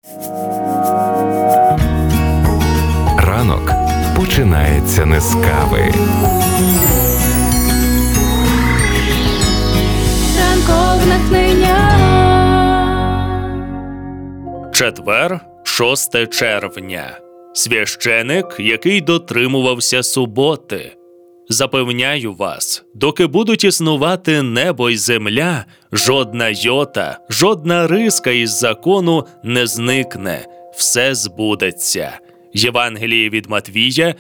Ранок починається не з кави. Ранкове натхнення. Четвер, 6 червня. Священик, який дотримувався суботи. Запевняю вас, доки будуть існувати небо й земля, жодна йота, жодна риска із закону не зникне. Все збудеться. Євангеліє від Матвія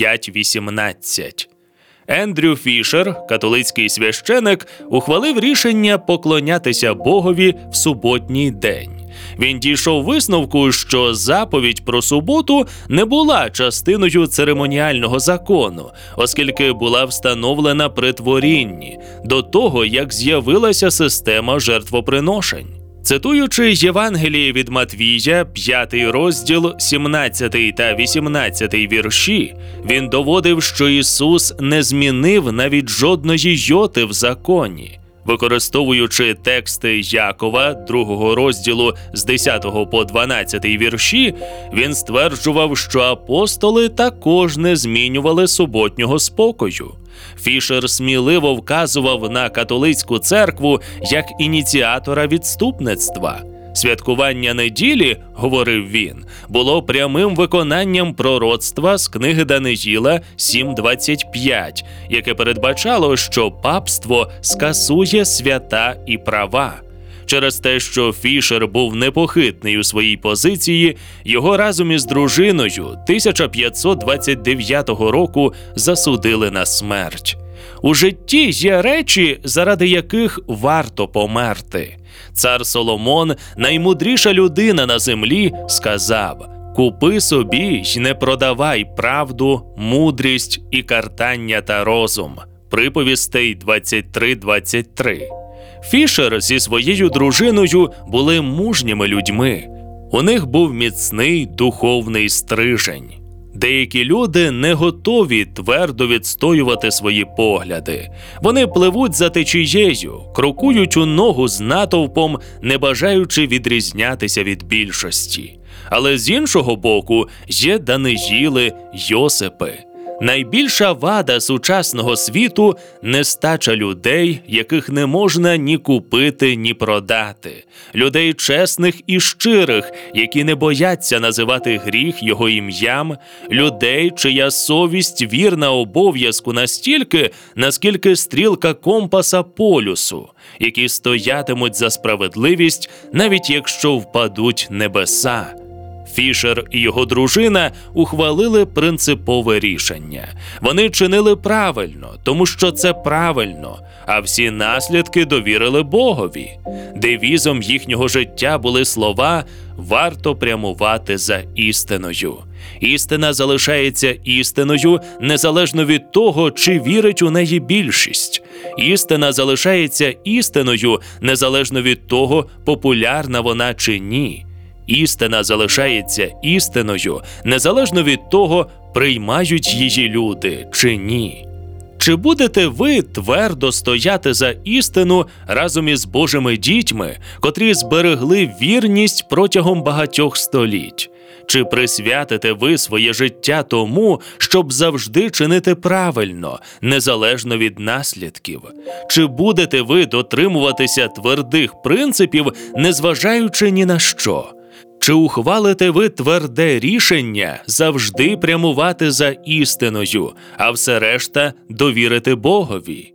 5:18. Ендрю Фішер, католицький священик, ухвалив рішення поклонятися Богові в суботній день. Він дійшов висновку, що заповідь про суботу не була частиною церемоніального закону, оскільки була встановлена при творінні, до того, як з'явилася система жертвоприношень. Цитуючи Євангеліє від Матвія, 5 розділ, 17 та 18 вірші, він доводив, що Ісус не змінив навіть жодної йоти в законі. Використовуючи тексти Якова, 2 розділу з 10 по 12 вірші, він стверджував, що апостоли також не змінювали суботнього спокою. Фішер сміливо вказував на католицьку церкву як ініціатора відступництва. Святкування неділі, говорив він, було прямим виконанням пророцтва з книги Даниїла 7:25, яке передбачало, що папство скасує свята і права. Через те, що Фішер був непохитний у своїй позиції, його разом із дружиною 1529 року засудили на смерть. У житті є речі, заради яких варто померти. Цар Соломон, наймудріша людина на землі, сказав: «Купи собі й не продавай правду, мудрість і картання та розум». Приповістей 23:23. Фішер зі своєю дружиною були мужніми людьми. У них був міцний духовний стрижень. Деякі люди не готові твердо відстоювати свої погляди. Вони пливуть за течією, крокують у ногу з натовпом, не бажаючи відрізнятися від більшості. Але з іншого боку є Даниїли, Йосипи. Найбільша вада сучасного світу – нестача людей, яких не можна ні купити, ні продати. Людей чесних і щирих, які не бояться називати гріх його ім'ям. Людей, чия совість вірна обов'язку настільки, наскільки стрілка компаса полюсу. Які стоятимуть за справедливість, навіть якщо впадуть небеса. Фішер і його дружина ухвалили принципове рішення. Вони чинили правильно, тому що це правильно, а всі наслідки довірили Богові. Девізом їхнього життя були слова «Варто прямувати за істиною». Істина залишається істиною незалежно від того, чи вірить у неї більшість. Істина залишається істиною незалежно від того, популярна вона чи ні. Істина залишається істиною, незалежно від того, приймають її люди чи ні. Чи будете ви твердо стояти за істину разом із Божими дітьми, котрі зберегли вірність протягом багатьох століть? Чи присвятите ви своє життя тому, щоб завжди чинити правильно, незалежно від наслідків? Чи будете ви дотримуватися твердих принципів, незважаючи ні на що? Чи ухвалите ви тверде рішення завжди прямувати за істиною, а все решта довірити Богові?